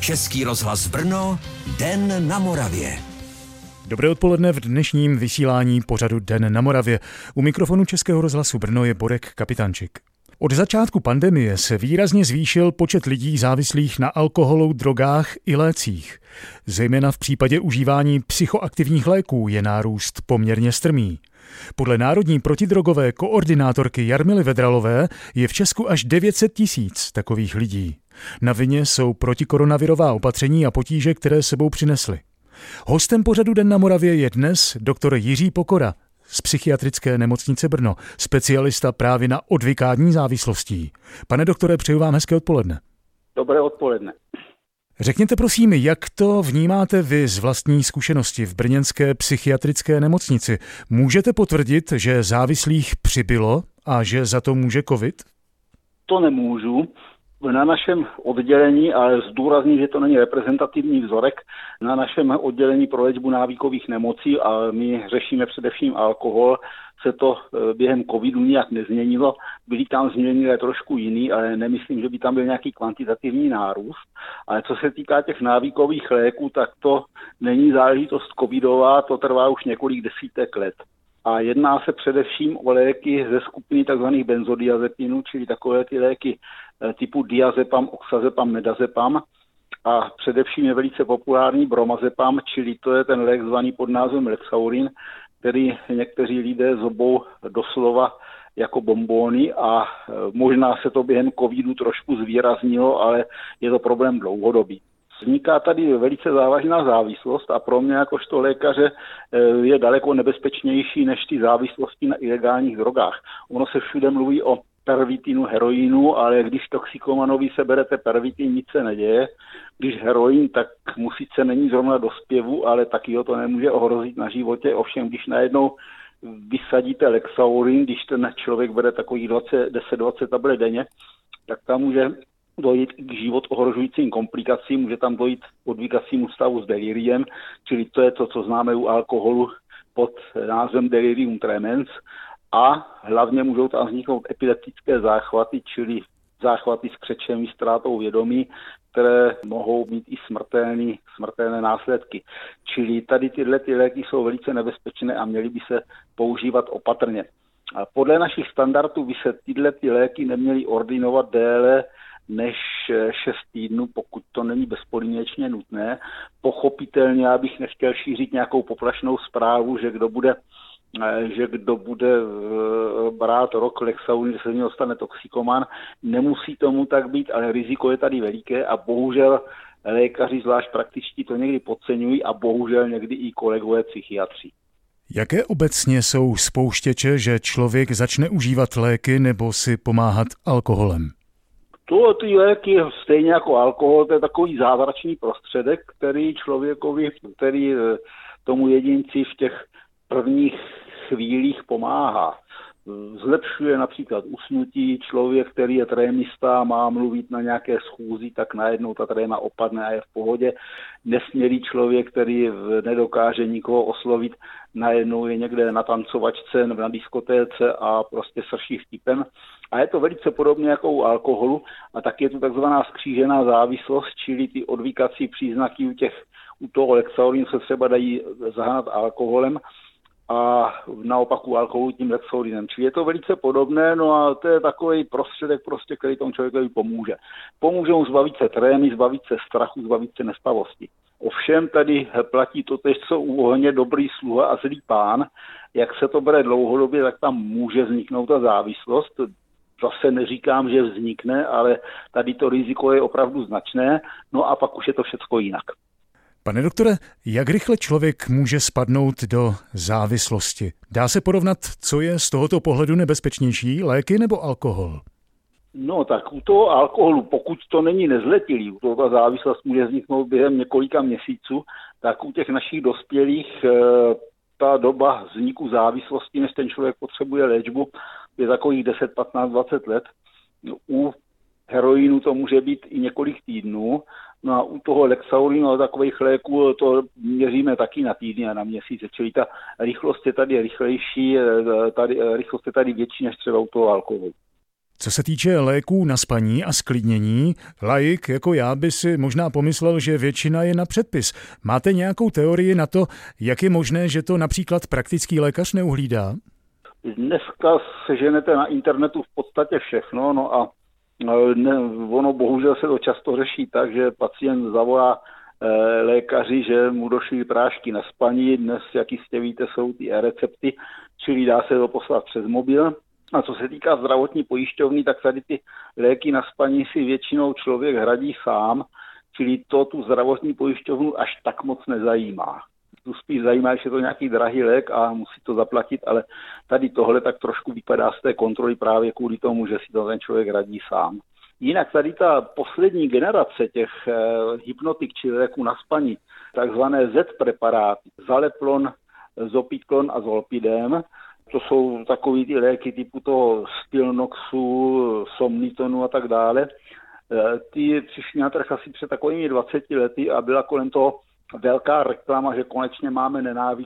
Český rozhlas Brno, Den na Moravě. Dobré odpoledne v dnešním vysílání pořadu Den na Moravě. U mikrofonu Českého rozhlasu Brno je Borek Kapitančik. Od začátku pandemie se výrazně zvýšil počet lidí závislých na alkoholu, drogách i lécích. Zejména v případě užívání psychoaktivních léků je nárůst poměrně strmý. Podle Národní protidrogové koordinátorky Jarmily Vedralové je v Česku až 900 000 takových lidí. Na vině jsou protikoronavirová opatření a potíže, které sebou přinesly. Hostem pořadu Den na Moravě je dnes doktor Jiří Pokora z Psychiatrické nemocnice Brno, specialista právě na odvykání závislostí. Pane doktore, přeju vám hezké odpoledne. Dobré odpoledne. Řekněte prosím, jak to vnímáte vy z vlastní zkušenosti v brněnské psychiatrické nemocnici? Můžete potvrdit, že závislých přibylo a že za to může covid? To nemůžu. Na našem oddělení, ale zdůrazním, že to není reprezentativní vzorek, na našem oddělení pro léčbu návykových nemocí, a my řešíme především alkohol, se to během covidu nijak nezměnilo. Byly tam změny trošku jiný, ale nemyslím, že by tam byl nějaký kvantitativní nárůst. Ale co se týká těch návykových léků, tak to není záležitost covidová, to trvá už několik desítek let. A jedná se především o léky ze skupiny tzv. Benzodiazepinů, čili takové ty léky typu diazepam, oxazepam, medazepam. A především je velice populární bromazepam, čili to je ten lék zvaný pod názvem Lexaurin, který někteří lidé zobou doslova jako bonbóny, a možná se to během covidu trošku zvýraznilo, ale je to problém dlouhodobý. Vzniká tady velice závažná závislost a pro mě jakožto lékaře je daleko nebezpečnější než ty závislosti na ilegálních drogách. Ono se všude mluví o pervitinu, heroinu, ale když toxikomanovi seberete pervitin, nic se neděje. Když heroin, tak mu sice není zrovna do zpěvu, ale taky ho to nemůže ohrozit na životě. Ovšem, když najednou vysadíte Lexaurin, když ten člověk bere takových 10-20 tablet denně, tak tam může dojít k život ohrožujícím komplikacím, může tam dojít k odvykacímu stavu s deliriem, čili to je to, co známe u alkoholu pod názvem delirium tremens, a hlavně můžou tam vzniknout epileptické záchvaty, čili záchvaty s křečem i ztrátou vědomí, které mohou mít i smrtelné následky. Čili tady tyhle léky jsou velice nebezpečné a měly by se používat opatrně. A podle našich standardů by se tyhle léky neměly ordinovat déle než 6 týdnů, pokud to není bezpodmínečně nutné. Pochopitelně já bych nechtěl šířit nějakou poplašnou zprávu, že kdo bude brát rok Lexaurin, že se z něho stane toxikoman. Nemusí tomu tak být, ale riziko je tady veliké a bohužel lékaři, zvlášť praktičtí, to někdy podceňují a bohužel někdy i kolegové psychiatři. Jaké obecně jsou spouštěče, že člověk začne užívat léky nebo si pomáhat alkoholem? Ty léky, stejně jako alkohol, to je takový zázračný prostředek, který tomu jedinci v těch prvních chvílích pomáhá. Zlepšuje například usnutí. Člověk, který je trémista, má mluvit na nějaké schůzi, tak najednou ta tréma opadne a je v pohodě. Nesmělý člověk, který nedokáže nikoho oslovit, najednou je někde na tancovačce nebo na diskotéce a prostě srší vtipem. A je to velice podobně jako u alkoholu, a tak je to takzvaná skřížená závislost, čili ty odvykací příznaky u toho Lexaurinu se třeba dají zahnat alkoholem a naopak u alkoholu tím Lexaurinem. Čili je to velice podobné, no a to je takový prostředek, který tomu člověkovi pomůže. Pomůže mu zbavit se trémy, zbavit se strachu, zbavit se nespavosti. Ovšem tady platí totéž, co u ohně dobrý sluha a zlý pán. Jak se to bere dlouhodobě, tak tam může vzniknout ta závislost. Zase neříkám, že vznikne, ale tady to riziko je opravdu značné, no a pak už je to všecko jinak. Pane doktore, jak rychle člověk může spadnout do závislosti? Dá se porovnat, co je z tohoto pohledu nebezpečnější, léky nebo alkohol? No tak u toho alkoholu, pokud to není nezletilý, u toho ta závislost může vzniknout během několika měsíců, tak u těch našich dospělých ta doba vzniku závislosti, než ten člověk potřebuje léčbu, je takových 10, 15, 20 let. U heroinu to může být i několik týdnů. No a u toho Lexaurinu a takových léků to měříme taky na týdny a na měsíce. Čili ta rychlost je tady rychlejší, rychlost je tady větší než třeba u toho alkoholu. Co se týče léků na spaní a zklidnění, laik jako já by si možná pomyslel, že většina je na předpis. Máte nějakou teorii na to, jak je možné, že to například praktický lékař neuhlídá? Dneska seženete na internetu v podstatě všechno, no a ono bohužel se to často řeší tak, že pacient zavolá lékaři, že mu došly prášky na spaní. Dnes, jak jistě víte, jsou ty e-recepty, čili dá se to poslat přes mobil. A co se týká zdravotní pojišťovny, tak tady ty léky na spaní si většinou člověk hradí sám, čili to tu zdravotní pojišťovnu až tak moc nezajímá. Tu spíš zajímá, že je to nějaký drahý lék a musí to zaplatit, ale tady tohle tak trošku vypadá z té kontroly právě kvůli tomu, že si to ten člověk hradí sám. Jinak tady ta poslední generace těch hypnotik, či léků na spaní, takzvané Z preparáty, Zaleplon, Zopiklon a Zolpidem, to jsou takový ty léky typu toho Stilnoxu, Somnitonu a tak dále. Ty přišly na trh asi před takovými 20 lety a byla kolem toho velká reklama, že konečně máme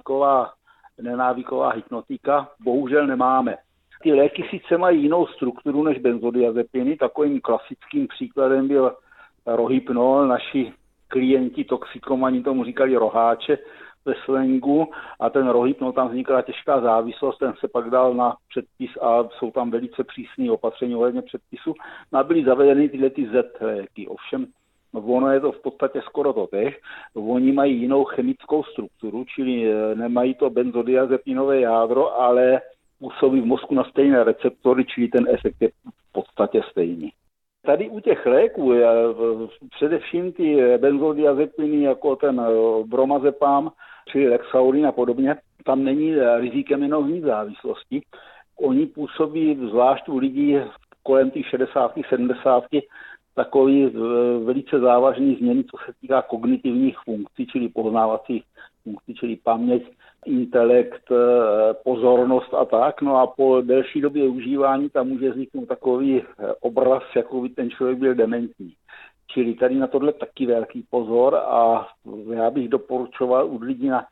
nenávyková hypnotika. Bohužel nemáme. Ty léky sice mají jinou strukturu než benzodiazepiny. Takovým klasickým příkladem byl Rohypnol. Naši klienti toxikomani tomu říkali roháče ve slangu a ten Rohypnol, tam vznikla těžká závislost, ten se pak dal na předpis a jsou tam velice přísné opatření ohledně předpisu. A byly zavedeny tyhle ty Z léky. Ovšem ono je to v podstatě skoro totéž. Oni mají jinou chemickou strukturu, čili nemají to benzodiazepinové jádro, ale působí v mozku na stejné receptory, čili ten efekt je v podstatě stejný. Tady u těch léků, především ty benzodiazepiny jako ten bromazepam, či Lexaurin a podobně, tam není rizikem jenom závislosti. Oni působí zvlášť u lidí kolem těch 60, 70 takový velice závažný změny, co se týká kognitivních funkcí, čili poznávacích funkcí, čili paměť, intelekt, pozornost a tak. No a po delší době užívání tam může vzniknout takový obraz, jako by ten člověk byl dementní. Čili tady na tohle taky velký pozor a já bych doporučoval u lidí na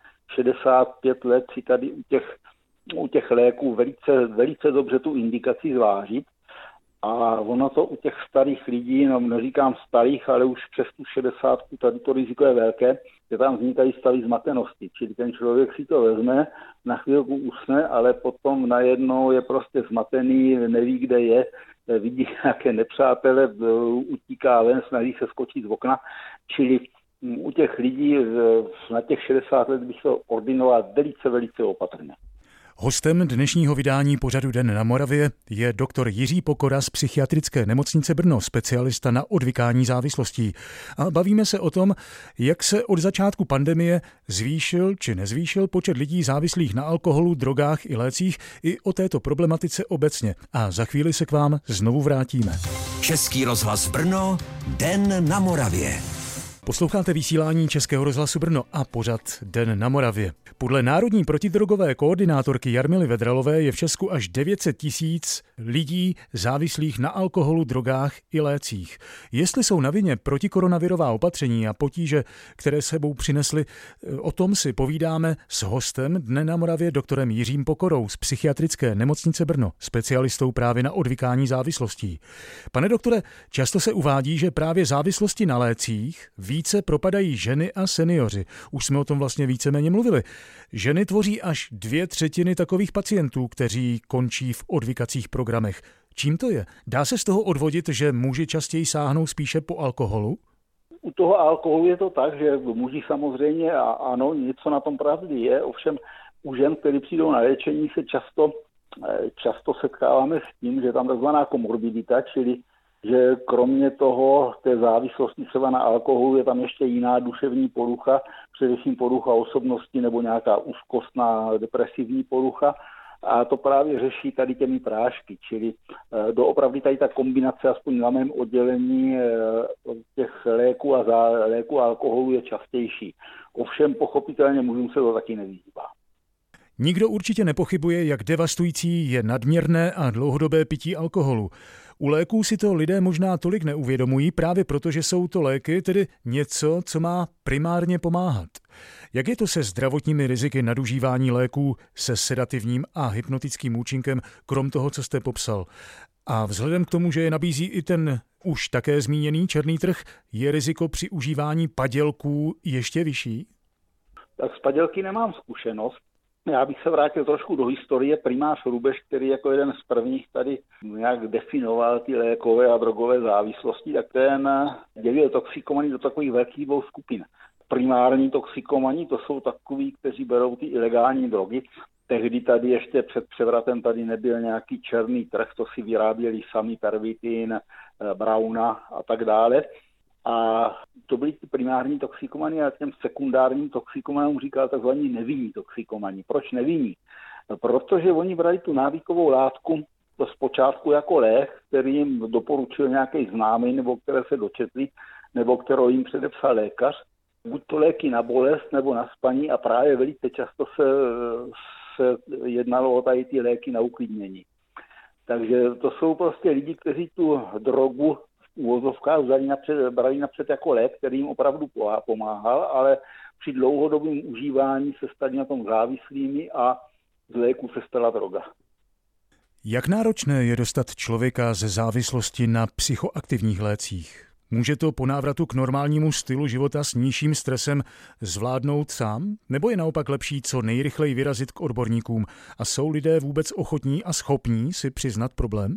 65 let si tady u těch léků velice dobře tu indikaci zvážit. A ono to u těch starých lidí, no neříkám starých, ale už přes tu 60, tady to riziko je velké, že tam vznikají stavy zmatenosti. Čili ten člověk si to vezme, na chvilku usne, ale potom najednou je prostě zmatený, neví, kde je, vidí nějaké nepřátele, utíká ven, snaží se skočit z okna. Čili u těch lidí na těch 60 let bych to ordinoval velice opatrně. Hostem dnešního vydání pořadu Den na Moravě je doktor Jiří Pokora z Psychiatrické nemocnice Brno, specialista na odvykání závislostí. A bavíme se o tom, jak se od začátku pandemie zvýšil či nezvýšil počet lidí závislých na alkoholu, drogách i lécích, i o této problematice obecně. A za chvíli se k vám znovu vrátíme. Český rozhlas Brno, Den na Moravě. Posloucháte vysílání Českého rozhlasu Brno a pořad Den na Moravě. Podle národní protidrogové koordinátorky Jarmily Vedralové je v Česku až 900 000 lidí závislých na alkoholu, drogách i lécích. Jestli jsou na vině protikoronavirová opatření a potíže, které sebou přinesly, o tom si povídáme s hostem Dne na Moravě doktorem Jiřím Pokorou z Psychiatrické nemocnice Brno, specialistou právě na odvykání závislostí. Pane doktore, často se uvádí, že právě závislosti na lécích více propadají ženy a seniori. Už jsme o tom vlastně víceméně mluvili. Ženy tvoří až 2/3 takových pacientů, kteří končí v odvykacích programech. Čím to je? Dá se z toho odvodit, že muži častěji sáhnou spíše po alkoholu? U toho alkoholu je to tak, že muži samozřejmě a ano, něco na tom pravdy je, ovšem u žen, kteří přijdou na léčení, se často setkáváme s tím, že tam takzvaná komorbidita, čili že kromě toho té závislosti třeba na alkoholu je tam ještě jiná duševní porucha, především porucha osobnosti nebo nějaká úzkostná depresivní porucha. A to právě řeší tady těmi prášky, čili doopravdy tady ta kombinace, aspoň na mém oddělení těch léků a alkoholu je častější. Ovšem pochopitelně mužům se to taky nevyhýbá. Nikdo určitě nepochybuje, jak devastující je nadměrné a dlouhodobé pití alkoholu. U léků si to lidé možná tolik neuvědomují, právě proto, že jsou to léky, tedy něco, co má primárně pomáhat. Jak je to se zdravotními riziky nadužívání léků se sedativním a hypnotickým účinkem, krom toho, co jste popsal? A vzhledem k tomu, že je nabízí i ten už také zmíněný černý trh, je riziko při užívání padělků ještě vyšší? Tak s padělky nemám zkušenost. Já bych se vrátil trošku do historie. Primář Rubeš, který jako jeden z prvních tady nějak definoval ty lékové a drogové závislosti, tak ten dělil toxikomanii do takových velkých dvou skupin. Primární toxikomani, to jsou takoví, kteří berou ty ilegální drogy. Tehdy tady ještě před převratem tady nebyl nějaký černý trh, to si vyráběli sami pervitin, brauna a tak dále. A to byli ty primární toxikomani a těm sekundárním toxikomanům říkal takzvaní nevinní toxikomani. Proč nevinní? Protože oni brali tu návykovou látku zpočátku jako lék, který jim doporučil nějaký známý, nebo které se dočetli, nebo kterou jim předepsal lékař. Buď to léky na bolest nebo na spaní a právě velice často se jednalo o tady ty léky na uklidnění. Takže to jsou prostě lidi, kteří tu drogu v uvozovkách brali napřed jako lék, který jim opravdu pomáhal, ale při dlouhodobém užívání se stali na tom závislými a z léku se stala droga. Jak náročné je dostat člověka ze závislosti na psychoaktivních lécích? Může to po návratu k normálnímu stylu života s nižším stresem zvládnout sám? Nebo je naopak lepší co nejrychleji vyrazit k odborníkům? A jsou lidé vůbec ochotní a schopní si přiznat problém?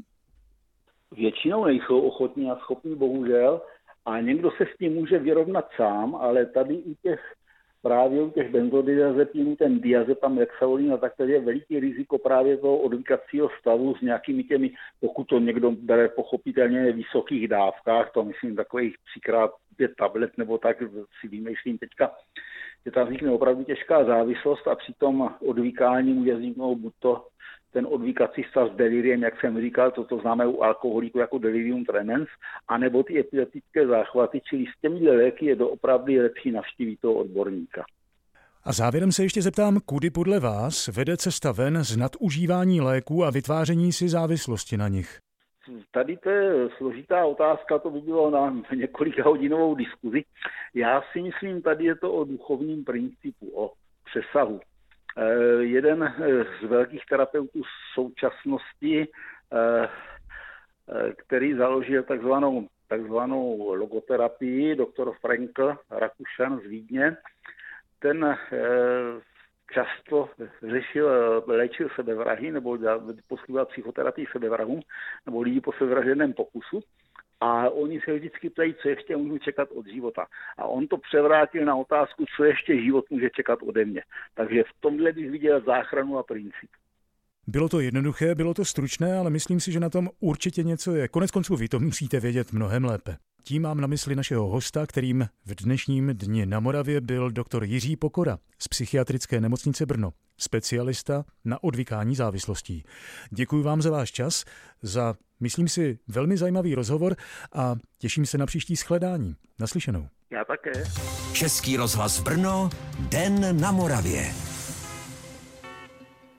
Většinou nejsou ochotní a schopní, bohužel. A někdo se s tím může vyrovnat sám, ale tady právě u těch benzodiazepinů, ten diazepam, hexavalin, a tak tady je veliký riziko právě toho odvykacího stavu s nějakými těmi, pokud to někdo bere pochopitelně v vysokých dávkách, to myslím takových 3x5 tablet nebo tak si vymýšlím teďka, že tam vznikne opravdu těžká závislost a při tom odvykání může vzniknout buď to ten odvykací stav s deliriem, jak jsem říkal, to známe u alkoholíku jako delirium tremens, anebo ty epileptické záchvaty, čili s těmi léky je doopravdy lepší navštívit toho odborníka. A závěrem se ještě zeptám, kudy podle vás vede cesta ven z nadužívání léků a vytváření si závislosti na nich? Tady to je složitá otázka, to by bylo na několika hodinovou diskuzi. Já si myslím, tady je to o duchovním principu, o přesahu. Jeden z velkých terapeutů současnosti, který založil takzvanou logoterapii, doktor Frankl, Rakušan z Vídně, ten často léčil sebevrahy nebo poskytoval psychoterapii sebevrahům nebo lidi po sebevražedném pokusu. A oni se vždycky ptají, co ještě můžu čekat od života. A on to převrátil na otázku, co ještě život může čekat ode mě. Takže v tomhle bych viděl záchranu a princip. Bylo to jednoduché, bylo to stručné, ale myslím si, že na tom určitě něco je. Koneckonců vy to musíte vědět mnohem lépe. Tím mám na mysli našeho hosta, kterým v dnešním Dni na Moravě byl doktor Jiří Pokora z Psychiatrické nemocnice Brno, specialista na odvykání závislostí. Děkuji vám za váš čas, za, myslím si, velmi zajímavý rozhovor a těším se na příští shledání. Naslyšenou. Já také. Český rozhlas Brno, Den na Moravě.